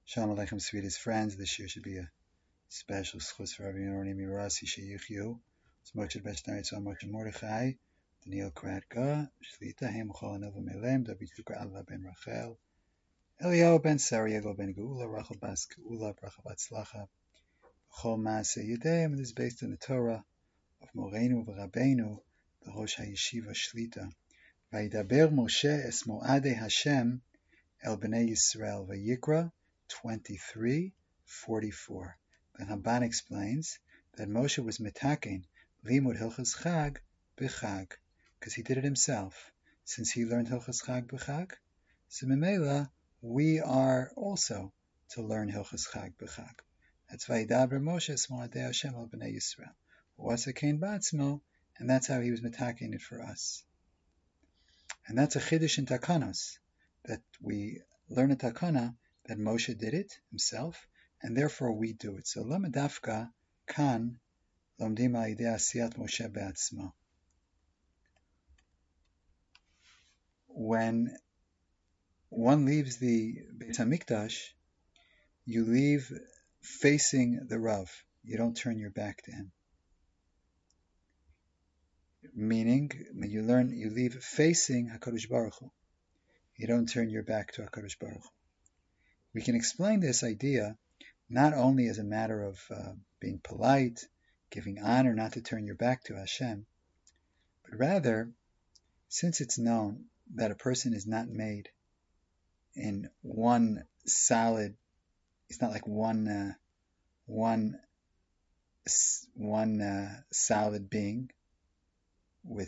Shalom Aleichem, sweetest friends. This year should be a special schus for Rabbi Yoroni Mirasi Sheyichyu. Smoked Beshnai Tzomot Mordechai, Daniel Kratka, Shlita Heimchol Anova Melem, David Shukra Allah ben Rachel, Eliyahu ben Sariel ben Geula, Rachel bas Geula, Bracha Batzlacha, Chol Maaseh Yedayim. And this is based on the Torah of Moreinu v'Rabbeinu, the Rosh HaYeshiva Shlita. Vayidaber Moshe es Mo'adei Hashem el Bnei Yisrael vayikra 23:44. The Ramban explains that Moshe was metaken limud Hilchos Chag b'Chag because he did it himself. Since he learned Hilchos Chag b'Chag, so Memela we are also to learn Hilchos Chag b'Chag. That's Vayidaber Moshe es Mo'adei Hashem el Bnei Yisrael. U'asakein ba'atzmo, and that's how he was metaken it for us. And that's a chiddush in Takanos, that we learn a takana that Moshe did it himself, and therefore we do it. So lama dafka kan lomdim al yidei asiyat Moshe be'atzmo. When one leaves the Beit HaMikdash, you leave facing the Rav. You don't turn your back to him. Meaning, when you leave facing HaKadosh Baruch Hu. You don't turn your back to HaKadosh Baruch Hu. We can explain this idea not only as a matter of being polite, giving honor, not to turn your back to Hashem, but rather, since it's known that a person is not made in one solid, it's not like one solid being with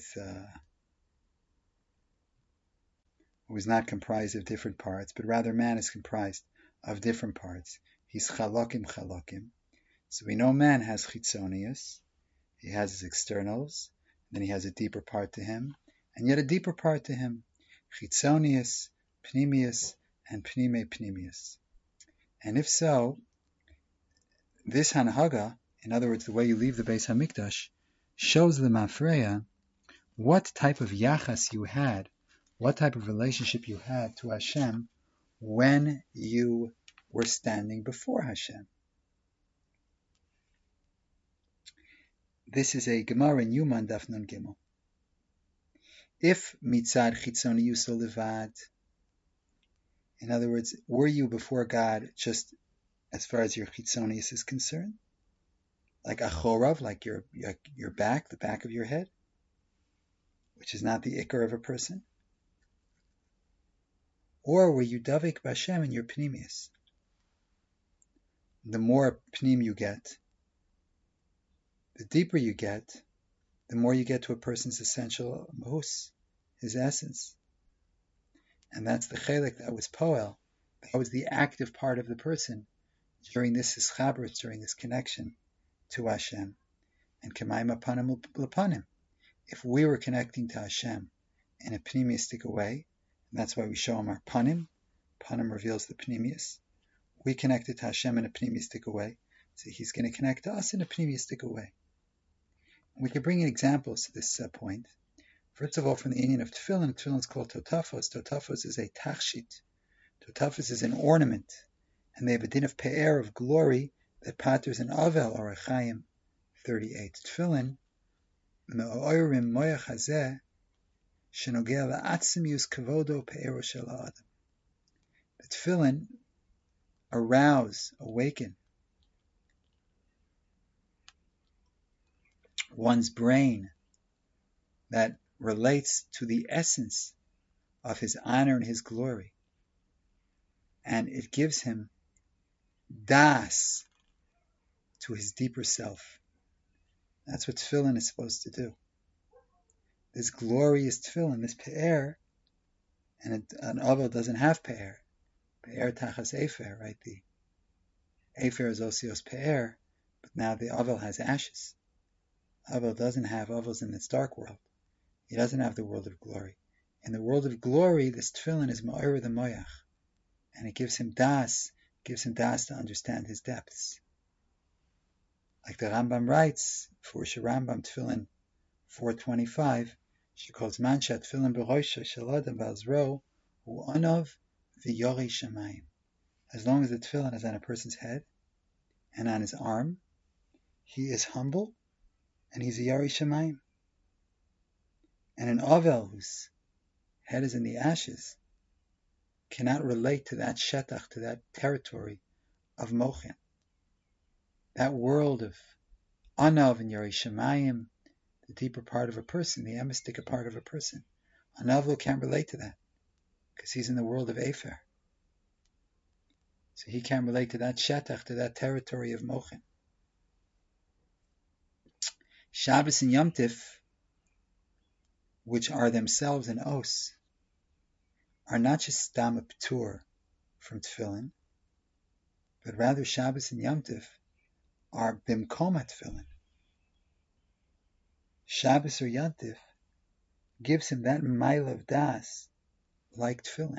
who is not comprised of different parts, but rather man is comprised of different parts. He's chalokim. So we know man has chitzonius, he has his externals, then he has a deeper part to him, and yet a deeper part to him, chitzonius, pnimius, and pnimius. And if so, this hanhaga, in other words, the way you leave the Beis HaMikdash, shows the mafreya what type of yachas you had, what type of relationship you had to Hashem when you were standing before Hashem. This is a Gemara in Yuman Daf Nun Gimel. If mitzad chitzoniyus levad, in other words, were you before God just as far as your chitzonius is concerned, like achorav, like your back, the back of your head, which is not the ikar of a person? Or were you davik b'Hashem in your pnimius? The more pnim you get, the deeper you get, the more you get to a person's essential mahus, his essence. And that's the chelik that was poel. That was the active part of the person during this ischabrit, during this connection to Hashem. And k'mayim apanim l'panim. If we were connecting to Hashem in a pneumistic way, and that's why we show him our panim. Panim reveals the pneumius. We connected to Hashem in a pneumistic way, so he's going to connect to us in a pneumistic way. We can bring in examples to this point. First of all, from the Indian of tefillin, tefillin is called totafos. Totafos is a tachshit. Totafos is an ornament, and they have a din of pe'er, of glory, that patters an avel, or a chayim 38. Tefillin, me'oirim moyach hazeh, shenogea la'atzimius kavodo pe'ero shel ha'adam. The tefillin awaken one's brain that relates to the essence of his honor and his glory. And it gives him das to his deeper self. That's what tefillin is supposed to do. This glorious tefillin, this pe'er, and an avel doesn't have pe'er. Pe'er tachas efer, right? The efer is osios pe'er, but now the avel has ashes. Avel doesn't have avels in this dark world. He doesn't have the world of glory. In the world of glory, this tefillin is ma'ir the moyach, and it gives him das to understand his depths. Like the Rambam writes, for Rambam tefillin 425, she calls manshat tefillin b'roisha shel adam ba'azro hu anov v'yori shamayim. As long as the tefillin is on a person's head and on his arm, he is humble and he's a Yari Shemayim. And an Avel whose head is in the ashes cannot relate to that shetach, to that territory of Mochin. That world of Anav and Yari Shemayim, the deeper part of a person, the emistic part of a person. An Avel can't relate to that because he's in the world of Efer. So he can't relate to that shetach, to that territory of Mochin. Shabbos and Yom Tif, which are themselves an os, are not just stam p'tur from tefillin, but rather Shabbos and Yom Tif are bimkom tefillin. Shabbos or Yom Tif gives him that mile of das like tefillin.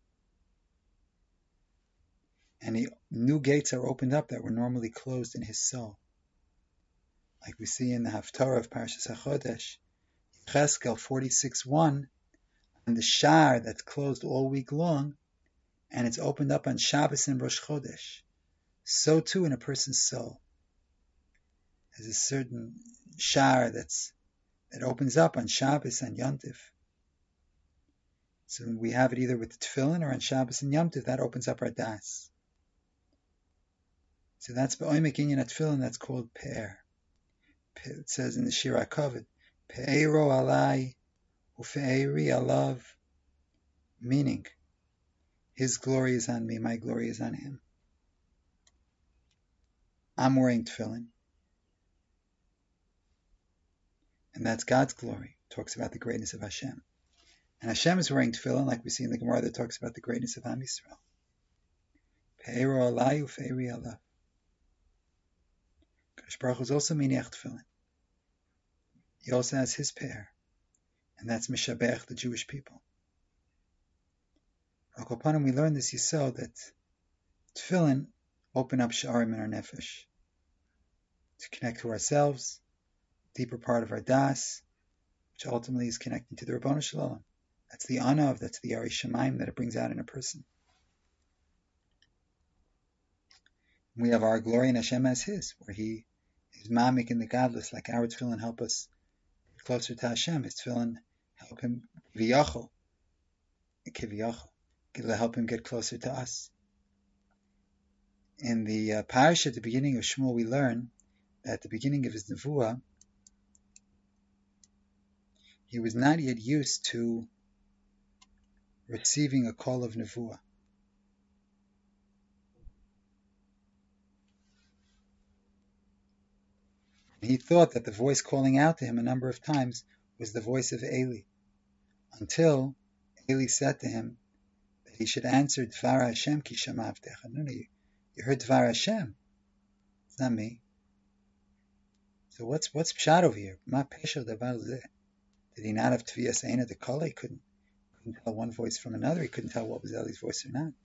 And new gates are opened up that were normally closed in his soul. Like we see in the Haftarah of Parshas HaChodesh, Cheskel 46:1, and the shar that's closed all week long, and it's opened up on Shabbos and Rosh Chodesh. So too in a person's soul. There's a certain shar that opens up on Shabbos and Yom Tif. So we have it either with the Tefillin or on Shabbos and Yom Tif, that opens up our das. So that's B'oimek Inyan Tefillin, that's called Pe'er. It says in the Shir HaKavod, Pe'ero alai u'pe'eri alav, meaning, his glory is on me, my glory is on him. I'm wearing tefillin, and that's God's glory. It talks about the greatness of Hashem. And Hashem is wearing tefillin, like we see in the Gemara that talks about the greatness of Am Yisrael. Pe'ero alai u'pe'eri alav. Kadosh Baruch Hu is also miniach tefillin. He also has his pair, and that's Mishabech, the Jewish people. Al we learn this yisod that tefillin open up sha'arim in our nefesh to connect to ourselves, deeper part of our das, which ultimately is connecting to the Rabbanu Shalom. That's the anav, that's the Yari Shemayim that it brings out in a person. We have our glory and Hashem as his, where he is mamik in the godless, like our tefillin help us closer to Hashem. His tefillin help him v'yachol, help him get closer to us. In the parasha at the beginning of Shmuel, we learn that at the beginning of his nevuah, he was not yet used to receiving a call of nevuah. He thought that the voice calling out to him a number of times was the voice of Eli, until Eli said to him that he should answer Dvar Hashem ki shamavtecha. No, you heard Dvar Hashem. It's not me. So what's pshat over here? Ma pesha davar zeh. Did he not have tviyas eina dekala? He couldn't tell one voice from another. He couldn't tell what was Eli's voice or not.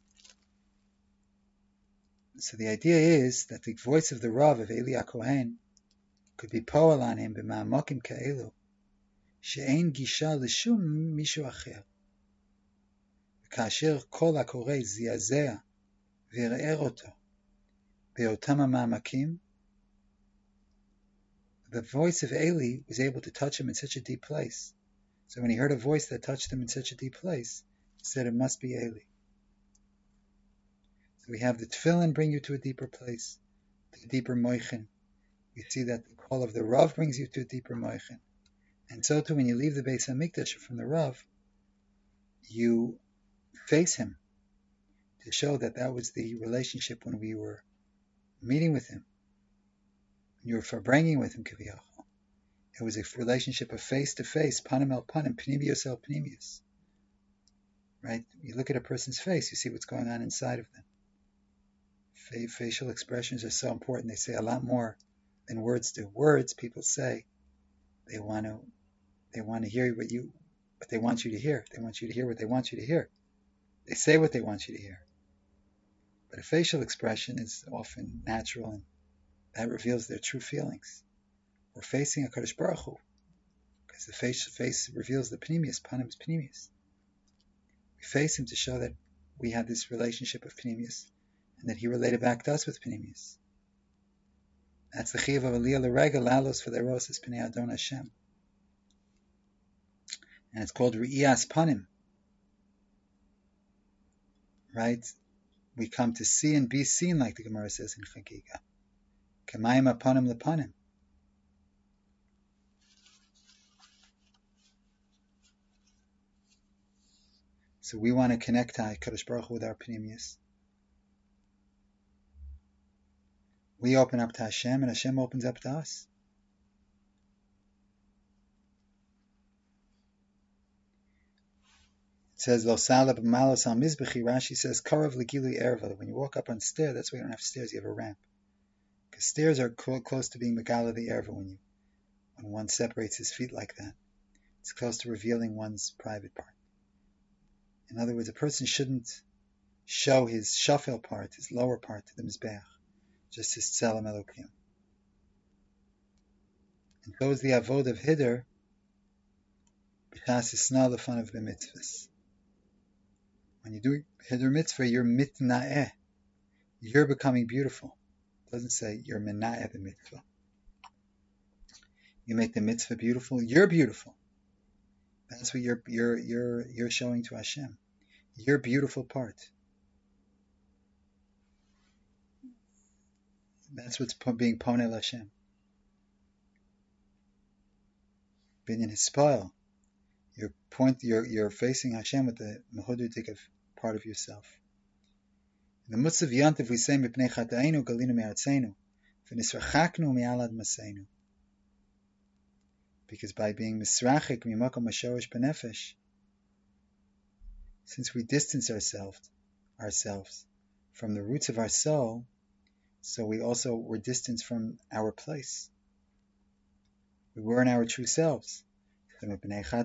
So the idea is that the voice of the Rav of Eli HaKohen could be poel on him b'ma'amakim ka'elu she'ein gisha l'shum mishu acher v'kasher kol hakorei ziyazeh v'yer'er oto be'otam ha'ma'amakim. The voice of Eli was able to touch him in such a deep place. So when he heard a voice that touched him in such a deep place, he said it must be Eli. So we have the tefillin bring you to a deeper place, to a deeper moichin. We see that the call of the Rav brings you to a deeper moichin. And so too, when you leave the Beis HaMikdash from the Rav, you face him to show that that was the relationship when we were meeting with him. When you were farbringing with him, kiviyachol. It was a relationship of face-to-face, panim el panim, pnimius el pnimius. Right? You look at a person's face, you see what's going on inside of them. Facial expressions are so important. They say a lot more than words do. Words, people say, they want to hear what they want you to hear. They want you to hear what they want you to hear. They say what they want you to hear. But a facial expression is often natural, and that reveals their true feelings. We're facing a Kadosh Baruch Hu, because the face reveals the pnimius, panim is pnimius. We face him to show that we had this relationship of Pneumius, and that he related back to us with Pneumius. That's the Chiv of Aliyah L'Rega Lalos for the Roses Pnei Adon Hashem. And it's called Re'iyas Panim. Right? We come to see and be seen, like the Gemara says in Chagiga. Kamayim Apanim Lepanim. So we want to connect to HaKadosh Baruch Hu with our Pneumius. We open up to Hashem, and Hashem opens up to us. It says, Lo Salab Malos Al Mizbechi, Rashi says, Karav Legili Erva. When you walk up on stairs, that's why you don't have stairs, you have a ramp. Because stairs are close to being Megala the Erva when one separates his feet like that. It's close to revealing one's private part. In other words, a person shouldn't show his shafel part, his lower part, to the Mizbeach, just his Tzelem Elokim. And so is the Avod of Hiddur, B'chas Yisna L'fan of the mitzvahs. When you do Hiddur mitzvah, you're mitna'eh. You're becoming beautiful. It doesn't say you're mena'eh the mitzvah. You make the mitzvah beautiful, you're beautiful. That's what you're showing to Hashem. Your beautiful part. That's what's being Ponel Hashem. Binyan Hispal. You're facing Hashem with the mehududik of part of yourself. In the Mutzav Yantiv we say Mipnei Chatainu Galinu Me'artzeinu V'nisrachaknu Me'alad Maseinu. Because by being Misrachik Mimakom Mashorish Benefesh, since we distance ourselves from the roots of our soul, so we also were distanced from our place. We weren't our true selves. So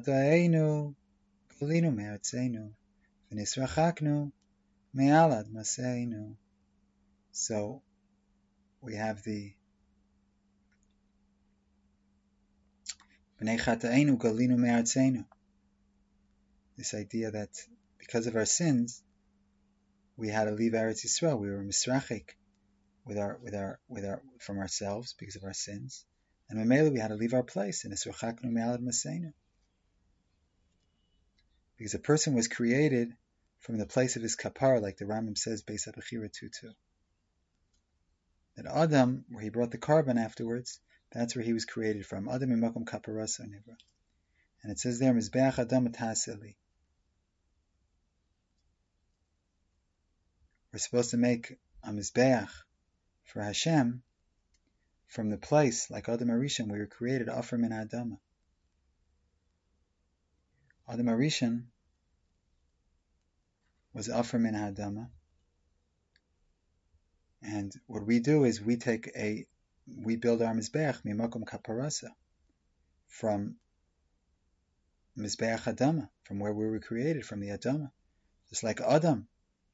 we have the this idea that because of our sins, we had to leave Eretz Yisrael. We were misrachik from ourselves because of our sins, and Mamela we had to leave our place in Esrachaknu Me'alad Maseinu. Because a person was created from the place of his kapara, like the Rambam says, Beis HaBechira 2:2. That Adam, where he brought the carbon afterwards, that's where he was created from. Adam imakom kaparasa nivra. And it says there, Mizbeach Adam Taseli. We're supposed to make a Mizbeach for Hashem from the place, like Adam Arishan, we were created, Afar min Adama. Adam Arishan was Afar min Adama. And what we do is we build our Mizbeach, Mimakom Kaparasa, from Mizbeach Adama, from where we were created, from the Adama. Just like Adam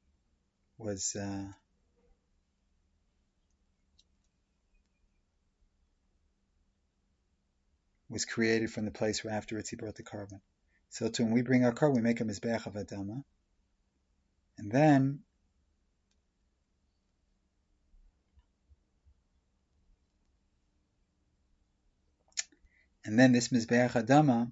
was created from the place where afterwards he brought the carbon. So too, when we bring our carbon, we make a Mizbeach of Adama. And then this Mizbeach Adama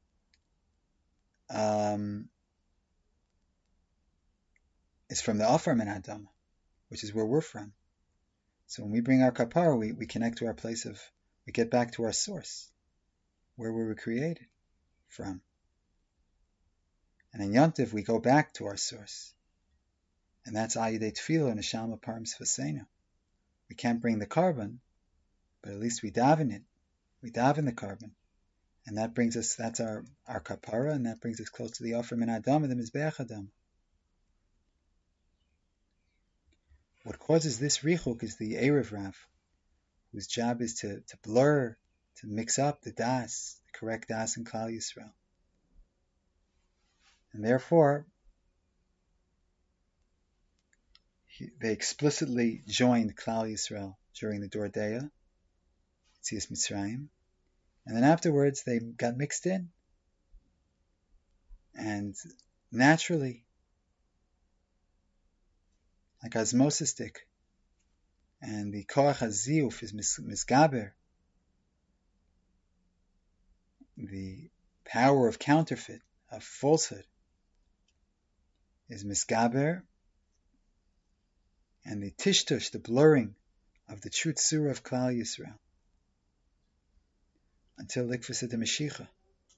is from the Afar min Adama, which is where we're from. So when we bring our kapara, we connect to our place we get back to our source, where we were created from. And in Yontiv, we go back to our source. And that's Ayidei Tefillah and Neshama Parim Sfasenu. We can't bring the carbon, but at least we daven it. We daven the carbon. And that brings us, that's our kapara, and that brings us close to the Afar min Adama, the Mizbeach Adama. What causes this richuk is the Erev Rav, whose job is to blur, to mix up the das, the correct das in Klal Yisrael. And therefore, they explicitly joined Klal Yisrael during the Dor Deya, Yetzias Mitzrayim, and then afterwards they got mixed in. And naturally, like osmosistic, and the koach haziyuf is misgaber, the power of counterfeit, of falsehood, is misgaber, and the tishtush, the blurring of the true tzura of Klal Yisrael, until Likvus de Mashiach,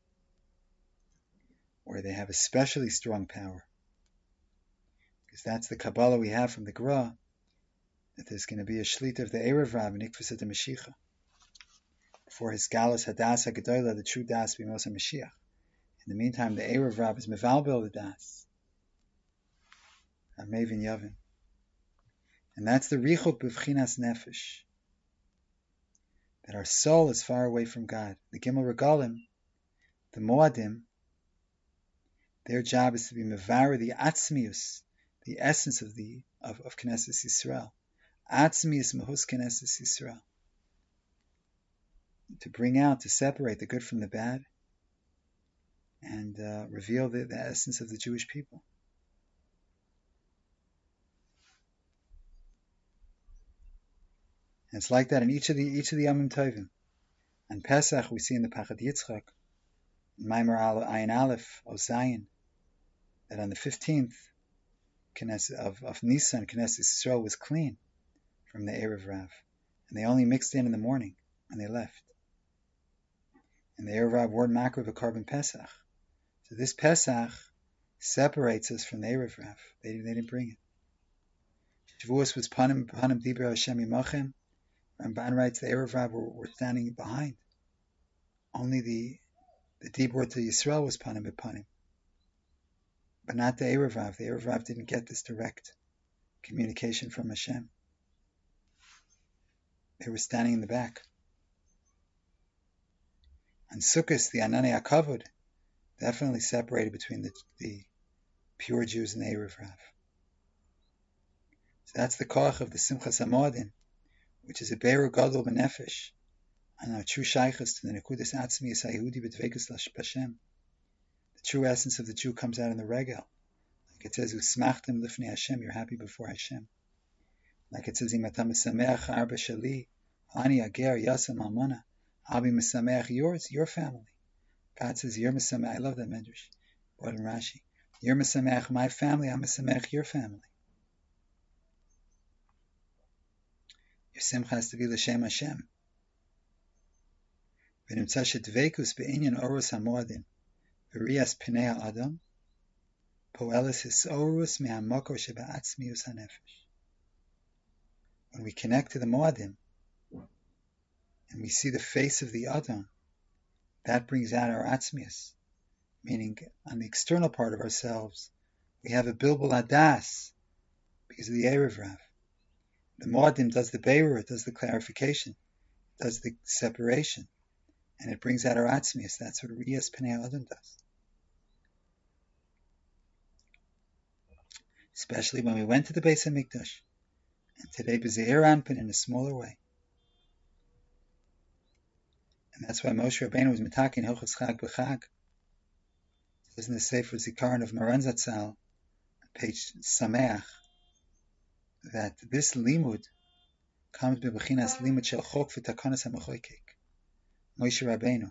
where they have especially strong power. Because that's the Kabbalah we have from the Gra, that there's going to be a Shlita of the Erev Rav in Likvus de Mashiach. For his Galus Hadas HaGedolah, the true Das B'Mos HaMashiach. In the meantime, the Erev Rav is Mevalbel the Das, Mavin Yavin. And that's the Richuk B'Vchinas Nefesh, that our soul is far away from God. The Gimel Regalim, the Moadim, their job is to be Mevara, the Atzmius, the essence of Knesset Yisrael. Atzmius Mahus Knesset Yisrael. To bring out, to separate the good from the bad, and reveal the essence of the Jewish people. And it's like that in each of the Yomim Tovim. On Pesach, we see in the Pachad Yitzchak, in Maimer Ayin Aleph, Ozayin, that on the 15th of Nisan, Knesset Yisrael was clean from the Erev Rav, and they only mixed in the morning, and they left. And the Erev Rav weren't makriv a carbon Pesach. So this Pesach separates us from the Erev Rav. They didn't bring it. Shavuos was Panim Dibra Hashem Yimachem. Ramban writes the Erev Rav were standing behind. Only the Dibur to Yisrael was Panim B'Panim. But not the Erev Rav. The Erev Rav didn't get this direct communication from Hashem. They were standing in the back. And Sukkot, the Ananei HaKavod, definitely separated between the pure Jews and the Erev Rav. So that's the koach of the Simchas HaMoadim, which is a Be'er Gadol B'Nefesh, and our true shaychus to the Nekudas Atzmiyus HaYehudi B'Dveikus L'Shem. The true essence of the Jew comes out in the Regel. Like it says, Usmachtem Lifnei Hashem, you're happy before Hashem. Like it says, Imatam Mesameach Arba Shali, Ani Ager Yasam Almana, I'll be Mesameach yours, your family. God says, you're Mesameach, I love that Medrash, brought in Rashi. You're Mesameach my family, I'm Mesameach your family. Your simcha has to be L'Shem Hashem. V'nimtza shedveikus be'inyan oros hamoadim, v'riyas pnei ha'adam, poelis hisorus me'hamokor sheba'atzmius hanefesh. When we connect to the moadim, and we see the face of the Adam, that brings out our atzmius, meaning on the external part of ourselves, we have a bilbul adas, because of the Erev Rav. The moadim does the beirur, it does the clarification, it does the separation, and it brings out our atzmius. That's what Riyas Pnei Adam does. Especially when we went to the Beis HaMikdash, and today B'Zeir Anpin in a smaller way. And that's why Moshe Rabbeinu was mitakin Hilchos Chag B'Chag. It says in the Sefer Zikaron of Maran Zatzal, page Sameach, that this limud comes b'bechinas limud shel chok v'takanas ha'mechoykek. Moshe Rabbeinu.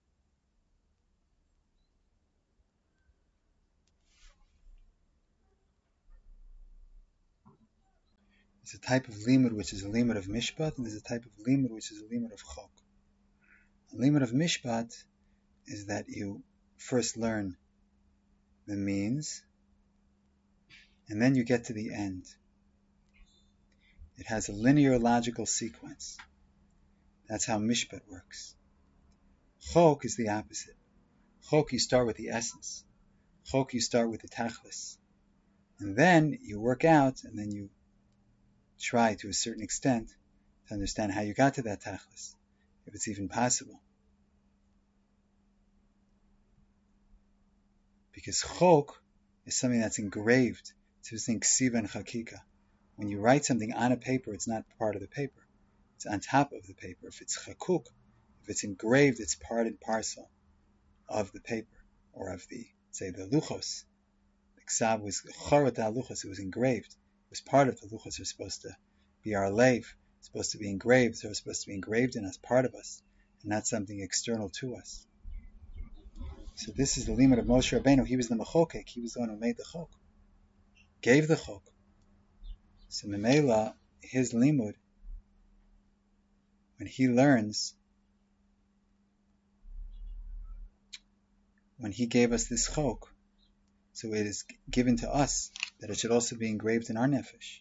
There's a type of limud which is a limud of mishpat, and there's a type of limud which is a limud of chok. A limud of mishpat is that you first learn the means, and then you get to the end. It has a linear logical sequence. That's how mishpat works. Chok is the opposite. Chok, you start with the essence. Chok, you start with the tachlis. And then you work out, and then you try to a certain extent to understand how you got to that tachlis, if it's even possible. Because chok is something that's engraved. It's using ksiva and chakika. When you write something on a paper, it's not part of the paper. It's on top of the paper. If it's chakuk, if it's engraved, it's part and parcel of the paper, or of the, say, the luchos. The ksav was chorat al luchos, it was engraved. was part of the luchos are supposed to be our leiv, supposed to be engraved. They're supposed to be engraved in us, part of us, and not something external to us. So this is the limit of Moshe Rabbeinu. He was the mechokek. He was the one who made the chok, gave the chok. So Memela, his limud, when he learns, when he gave us this chok, so it is given to us that it should also be engraved in our nefesh.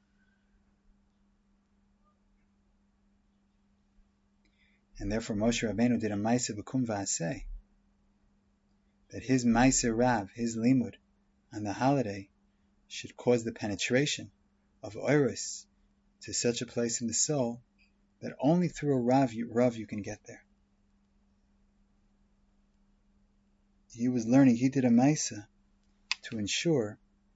And therefore Moshe Rabbeinu did a ma'aseh b'kum v'aseh, that his ma'aseh rav, his limud, on the holiday, should cause the penetration of oiros to such a place in the soul that only through a rav you can get there. He was learning, he did a ma'aseh to ensure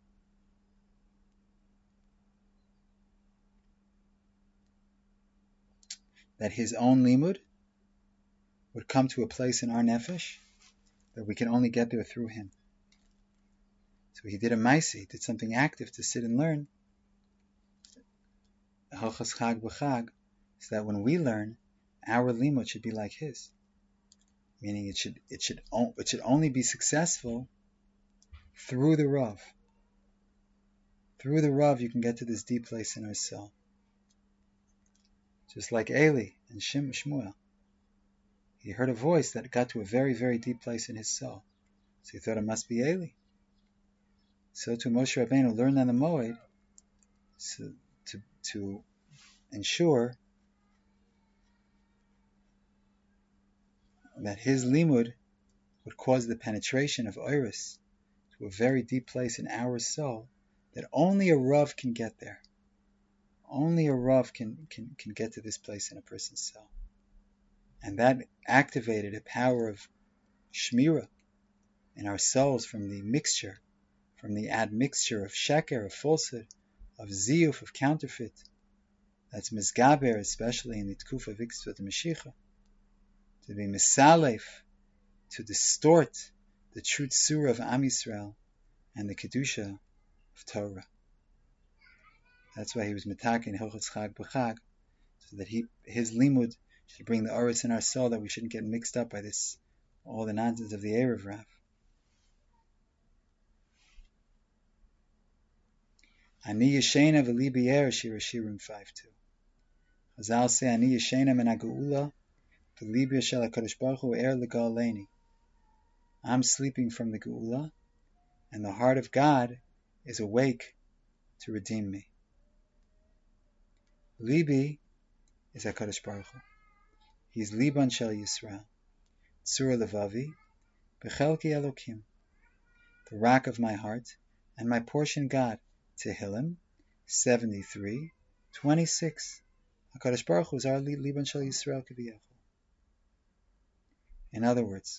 that his own limud would come to a place in our nefesh that we can only get there through him. So he did a ma'aseh, he did something active to sit and learn. Hilchos Chag b'Chag, so that when we learn, our limud should be like his. Meaning it should only be successful through the Rav. Through the Rav you can get to this deep place in our soul. Just like Eli and Shmuel. He heard a voice that got to a very, very deep place in his soul. So he thought it must be Eli. So to Moshe Rabbeinu learned on the Moed to ensure that his limud would cause the penetration of oiros to a very deep place in our soul that only a Rav can get there. Only a Rav can get to this place in a person's soul. And that activated a power of shmira in our souls from the mixture, from the admixture of sheker, of falsehood, of ziyuf, of counterfeit. That's mizgaber, especially in the tkufa of Iksvat Mashiach, to be misalef, to distort the true tzura of Am Yisrael and the kedusha of Torah. That's why he was mitake in Hilchos Chag b'Chag, so that his limud should bring the oros in our soul, that we shouldn't get mixed up by this, all the nonsense of the Erev Rav. Ani yeshena v'libi er, Shir Shirim 5:2. Chazal say, Ani yeshena min ha'geula, v'libi shel HaKadosh Baruch Hu er legaleni. I'm sleeping from the geula, and the heart of God is awake to redeem me. Libi is HaKadosh Baruch Hu. He is Liban Shel Yisrael, Tzura Levavi, Bechelki Elokim, the rock of my heart, and my portion God. Tehillim 73:26. HaKadosh Baruch Hu is our Liban Shel Yisrael Kiviyachol. In other words,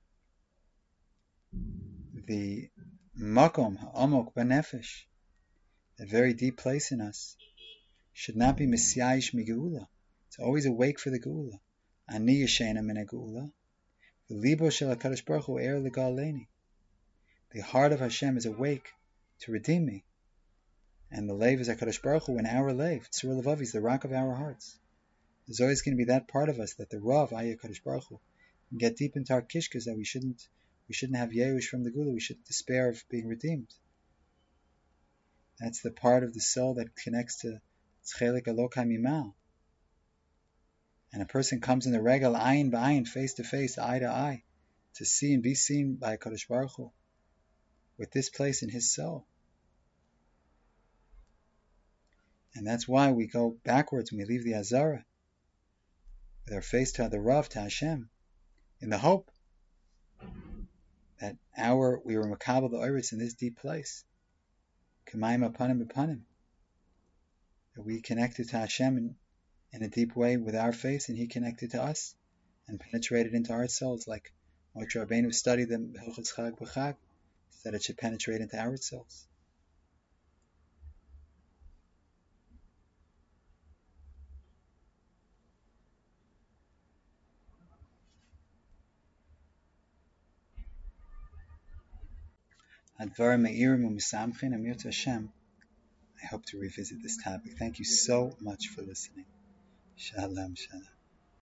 the Makom Ha'amok B'Nefesh, that very deep place in us, should not be Misyayish Migeula. It's always awake for the Geula. Ani Yeshena Min HaGeula, V'libo Shel HaKadosh Baruch Hu Er Legaleni. The heart of Hashem is awake to redeem me. And the Lev is HaKadosh Baruch Hu, and our Lev, Tzur Levavi, is the rock of our hearts. There's always going to be that part of us that the Rav, Ayah HaKadosh Baruch Hu, can get deep into our kishkas, that we shouldn't have Yehush from the Gula, we shouldn't despair of being redeemed. That's the part of the soul that connects to Tzchelik Elokai Mimal. And a person comes in the regal, ayin b'ayin, face to face, eye to eye, to see and be seen by HaKadosh Baruch Hu, with this place in his soul. And that's why we go backwards when we leave the Azara, with our face to the Rav, to Hashem, in the hope that we were makabel the oiritz in this deep place. Kamayim upon him. That we connected to Hashem in a deep way with our face, and He connected to us and penetrated into our souls, like Moshe Rabbeinu studied the Hilchos Chag b'Chag, so that it should penetrate into our souls. Advarim me'irim u'misamchin, Amir Hashem. I hope to revisit this topic. Thank you so much for listening. Shalom, shalom.